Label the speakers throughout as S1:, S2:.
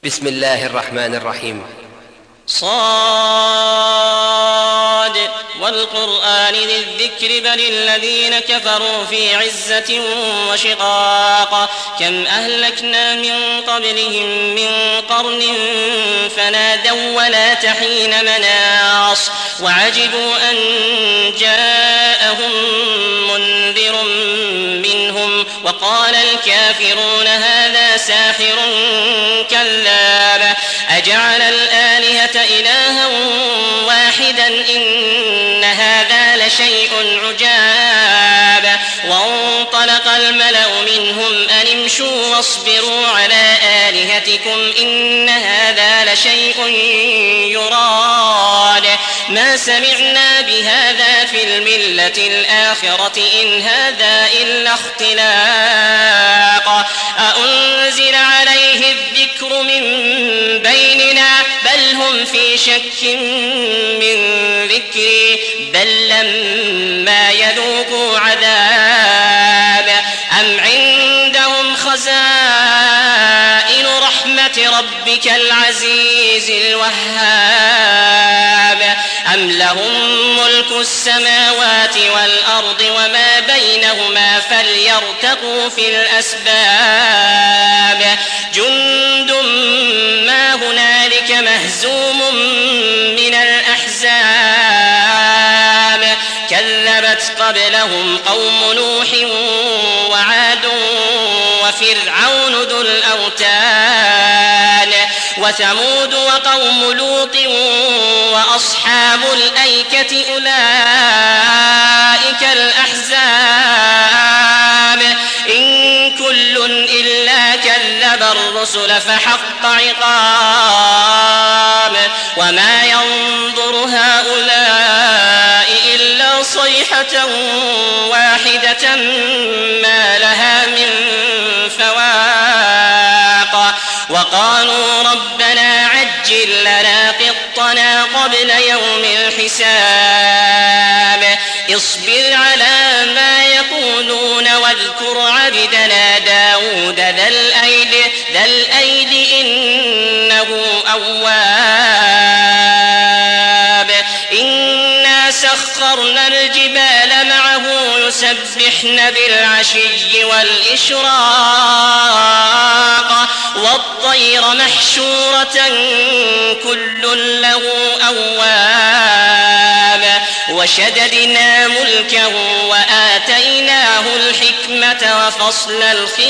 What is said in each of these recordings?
S1: بسم الله الرحمن الرحيم.
S2: صاد والقرآن ذي الذكر بل الذين كفروا في عزة وشقاق كم أهلكنا من قبلهم من قرن فنادوا ولا تحين مناص وعجبوا أن جاءهم منذر منهم وقال الكافرون هذا ساحر كذاب أجعل الآلهة إلها واحدا إن هذا لشيء عجاب وانطلق الملأ منهم أن امشوا واصبروا على آلهتكم إن هذا لشيء يراد ما سمعنا بهذا في الملة الآخرة إن هذا إلا اختلاق أأنزل عليه الذكر من بيننا بل هم في شك من ذكري بل لما يذوقوا عذاب أم عندهم خزائن رحمة ربك العزيز الوهاب أم لهم ملك السماوات والأرض وما بينهما فليرتقوا في الأسباب جند ما هنالك مهزوم من الأحزاب كذبت قبلهم قوم نوح وعاد وفرعون ذو الأوتاد وثمود وقوم لوط وأصحاب الأيكة أولئك الأحزاب إن كل إلا كذب الرسل فحق عقاب وما ينظر هؤلاء إلا صيحة واحدة ما لها من فواق وقالوا ربنا عجل لنا قطنا قبل يوم الحساب اصبر على ما يقولون واذكر عبدنا داود ذا الأيد إنه أواب إنا سخرنا الجبال معه يسبحن بالعشي والإشراق والطير محشورة كل له أواب وشددنا ملكه وآتيناه الحكمة وفصل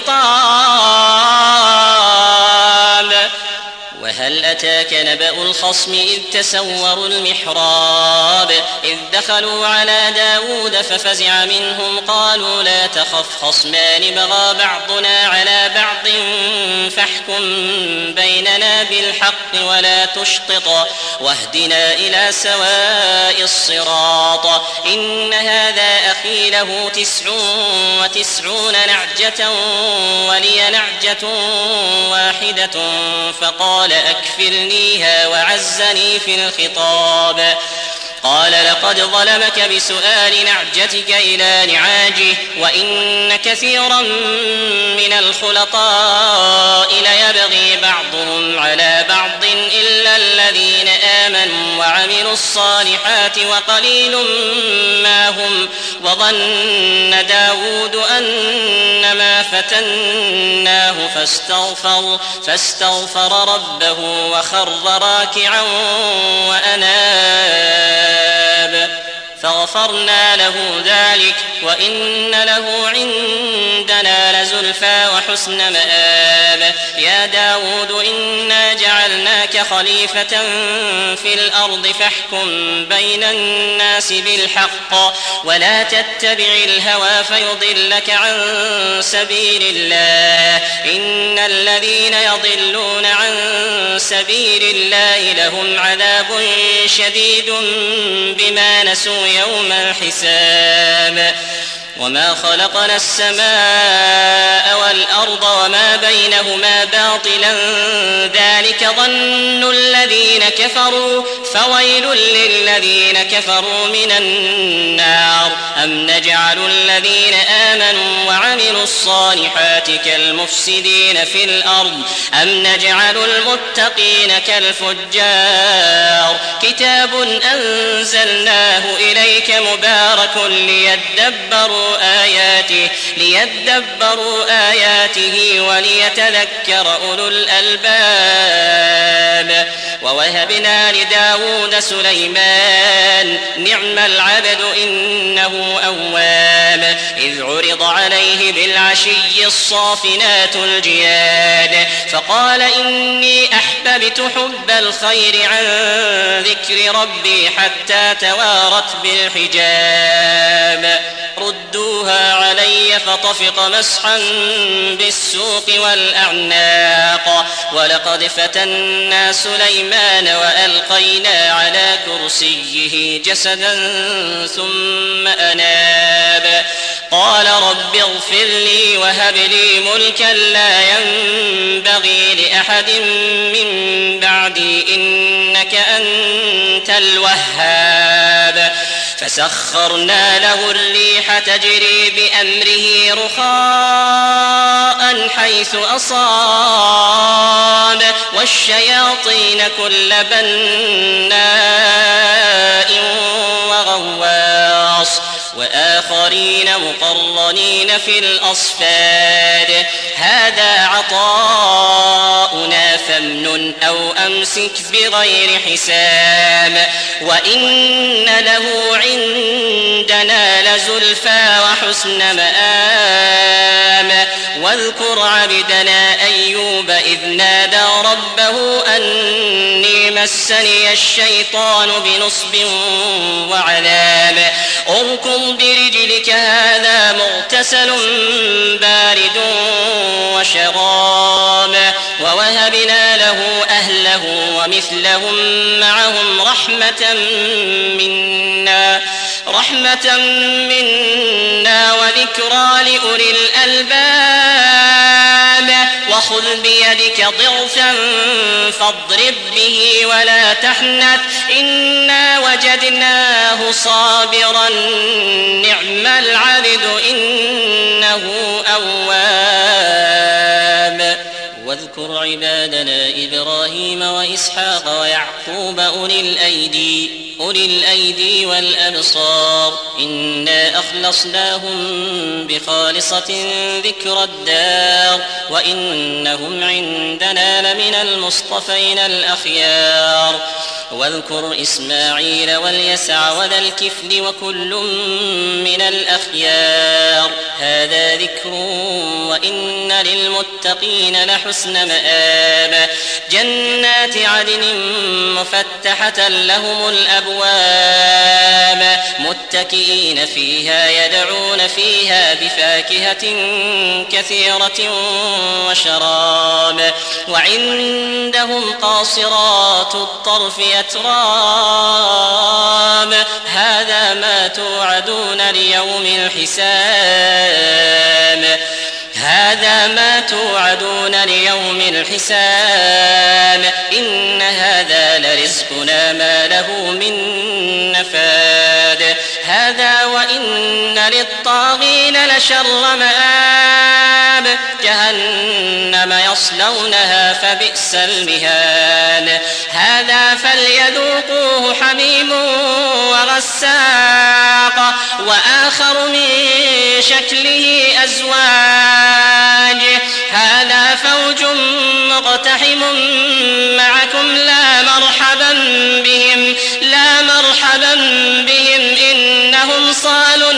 S2: الخطاب وهل أتاك نبأ الخصم إذ تسوروا المحراب إذ دخلوا على داود ففزع منهم قالوا لا تخف خصمان بغى بعضنا على بعض فاحكم بيننا بالحق ولا تشطط واهدنا إلى سواء الصراط إن هذا أخي له 99 نعجة ولي نعجة واحدة فقال أكفلنيها وعزني في الخطاب قال لقد ظلمك بسؤال نعجتك إلى نعاجه وإن كثيرا من الخلطاء ليبغي بعضهم على بعض إلا الذين آمنوا وعملوا الصالحات وقليل ما هم وظن داود أنما فتناه فاستغفر ربه وخر راكعا وأناب فغفرنا له ذلك وإن له عندنا لزلفى وحسن مآب يا داود إنا جعلناك خليفة في الأرض فاحكم بين الناس بالحق ولا تتبع الهوى فيضلك عن سبيل الله إن الذين يضلون عن سبيل الله لهم عذاب شديد بما نسوا يوم الحساب وما خلقنا السماء والأرض وما بينهما باطلا ذلك ظن الذين كفروا فويل للذين كفروا من النار أم نجعل الذين آمنوا وعملوا الصالحات كالمفسدين في الأرض أم نجعل المتقين كالفجار كتاب أنزلناه إليك مبارك ليدبروا آياته وليتذكر أولو الألباب ووهبنا لداود سليمان نعم العبد إنه أواب إذ عرض عليه بالعشي الصافنات الجياد فقال إني أحببت حب الخير عن ذكر ربي حتى توارت بالحجاب ردوها علي فطفق مسحا بالسوق والأعناق ولقد فتنا سليمان وألقينا على كرسيه جسدا ثم أناب قال رب اغفر لي وهب لي ملكا لا ينبغي لأحد من بعدي إنك أنت الوهاب فسخرنا له الريح تجري بأمره رخاء حيث أصاب والشياطين كل بناء وغواص وآخرين مقرنين في الأصفاد هذا عطاؤنا فامنن أو أمسك بغير حساب وإن له عندنا لزلفى وحسن مآب واذكر عبدنا أيوب إذ نادى ربه أني مسني الشيطان بنصب وعذاب اركض برجلك هذا مغتسل بارد وشراب ووهبنا له أهله ومثلهم معهم رحمة منا وذكرى لأولي الألباب وخذ بيدك ضغثا فاضرب به ولا تحنث إنا وجدناه صابرا نعم العبد إنه أواب واذكر عبادنا إبراهيم وإسحاق ويعقوب أولي الأيدي والأبصار إنا أخلصناهم بخالصة ذكر الدار وإنهم عندنا لمن المصطفين الأخيار واذكر إسماعيل واليسع وذا الكفل وكل من الأخيار هذا ذكر وإن للمتقين لحسن مآب جنات عدن مفتحة لهم الأبواب متكئين فيها يدعون فيها بفاكهة كثيرة وشراب وعندهم قاصرات الطرف أتراب هذا ما توعدون ليوم الحساب إن هذا لرزقنا ما له من نفاد هذا وإن للطاغين لشر مآب جهنم يصلونها فبئس المهاد هذا فليذوقوه حميم وغساق وآخر من شكله أزواج هذا فوج مقتحم معكم لا مرحبا بهم إنهم صالوا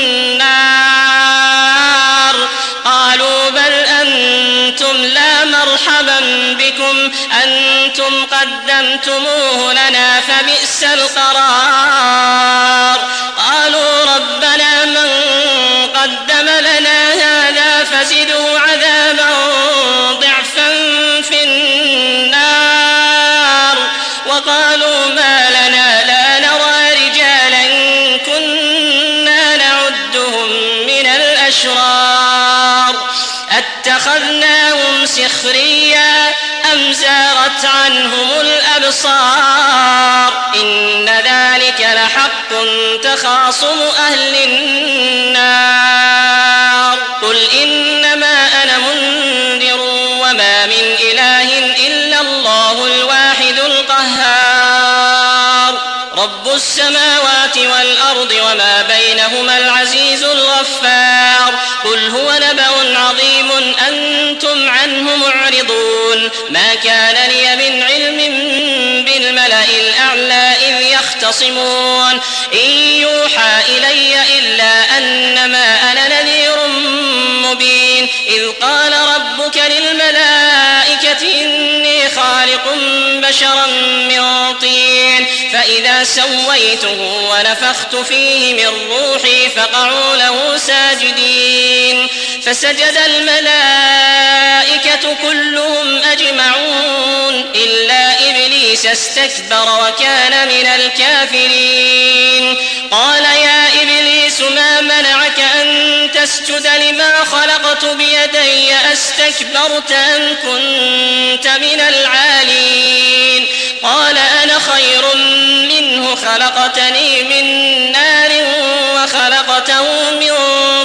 S2: النار قالوا بل أنتم لا مرحبا بكم أنتم قدمتموه لنا فبئس القرار قالوا ربنا من قدم لنا هذا فزده عذابا ضعفا في النار وقالوا ما لنا لا نرى رجالا كنا نعدهم من أفأخذناهم سخريا أم زاغت عنهم الأبصار إن ذلك لحق تخاصم أهل النار قل إنما أنا منذر وما من إله إلا الله الواحد القهار رب السماوات والأرض وما بينهما العزيز الغفار قل هو نبأ عظيم أنتم عنه معرضون ما كان لي من علم بالملأ الأعلى إذ يختصمون إن يوحى إلي إلا أنما أنا نذير مبين إذ قال ربك للملائكة إني خالق بشرا من طين فإذا سويته ونفخت فيه من روحي فقعوا له ساجدين فسجد الملائكة كلهم أجمعون إلا إبليس استكبر وكان من الكافرين قال يا إبليس ما منعك أن تسجد لما خلقت بيدي أستكبرت أم كنت من العالين قال أنا خير منه خلقتني من نار وخلقته من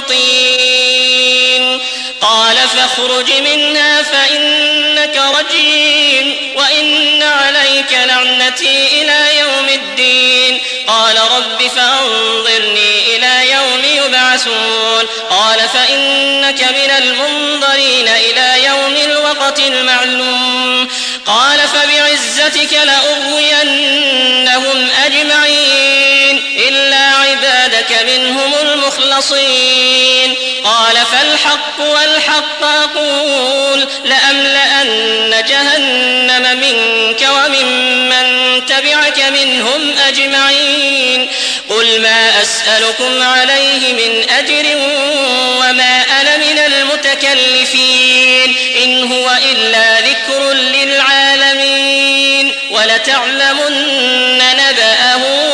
S2: طين قال فاخرج منها فإنك رجيم وإن عليك لعنتي إلى يوم الدين قال رب فأنظرني إلى يوم يبعثون قال فإنك من المنظرين إلى يوم الوقت المعلوم قال فبعزتك لأغوينهم أجمعين إلا عبادك منهم المخلصين قال فالحق والحق أقول لأملأن جهنم منك وممن تبعك منهم أجمعين قل ما أسألكم عليه من أجر وما أنا من المتكلفين إن هو إلا ذكر للعالمين ولتعلمن نبأه